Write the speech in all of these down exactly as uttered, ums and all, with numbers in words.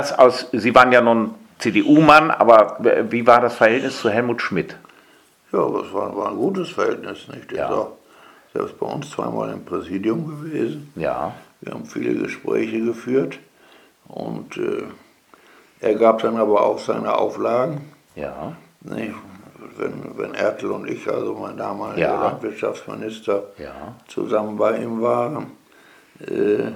Aus, Sie waren ja nun C D U-Mann, aber wie war das Verhältnis zu Helmut Schmidt? Ja, das war, war ein gutes Verhältnis, nicht? Der Ja. ist auch selbst bei uns zweimal im Präsidium gewesen. Ja. Wir haben viele Gespräche geführt und äh, er gab dann aber auch seine Auflagen. Ja. Nicht? Wenn, wenn Ertl und ich, also mein damaliger Ja. Landwirtschaftsminister, Ja. zusammen bei ihm waren, äh,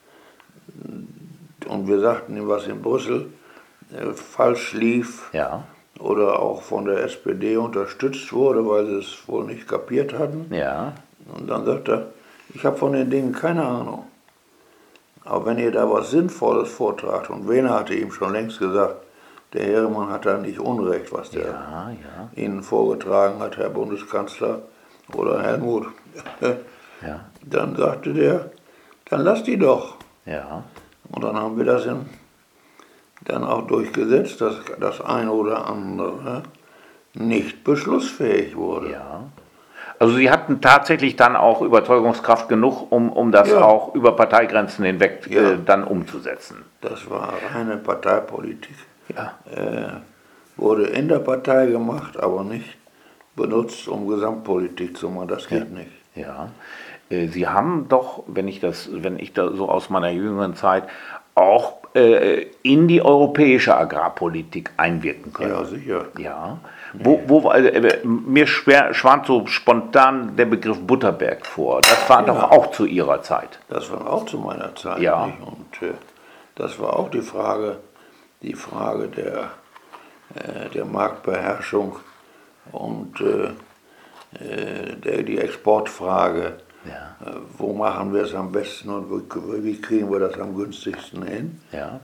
und wir sagten ihm, was in Brüssel äh, falsch lief, Ja. oder auch von der S P D unterstützt wurde, weil sie es wohl nicht kapiert hatten. Ja. Und dann sagt er, ich habe von den Dingen keine Ahnung. Aber wenn ihr da was Sinnvolles vortragt, und Wehner hatte ihm schon längst gesagt, der Heeremann hat da nicht Unrecht, was der Ja. Ja. Ihnen vorgetragen hat, Herr Bundeskanzler oder Helmut. Ja. Dann sagte der, dann lasst die doch. Ja. Und dann haben wir das in, dann auch durchgesetzt, dass das eine oder andere nicht beschlussfähig wurde. Ja. Also Sie hatten tatsächlich dann auch Überzeugungskraft genug, um, um das Ja. auch über Parteigrenzen hinweg Ja. äh, dann umzusetzen. Das war reine Parteipolitik. Ja. Äh, wurde in der Partei gemacht, aber nicht benutzt, um Gesamtpolitik zu machen. Das geht Ja. nicht. Ja. Äh, Sie haben doch, wenn ich das, wenn ich da so aus meiner jüngeren Zeit auch äh, in die europäische Agrarpolitik einwirken können. Ja, sicher. Ja. Wo, wo, äh, mir schwer, schwant so spontan der Begriff Butterberg vor. Das war Ja. doch auch zu Ihrer Zeit. Das war auch zu meiner Zeit. Ja. Nicht? Und äh, das war auch die Frage, die Frage der, äh, der Marktbeherrschung und äh, äh, der, die Exportfrage. Ja. Äh, wo machen wir es am besten und wie, wie kriegen wir das am günstigsten hin? Ja.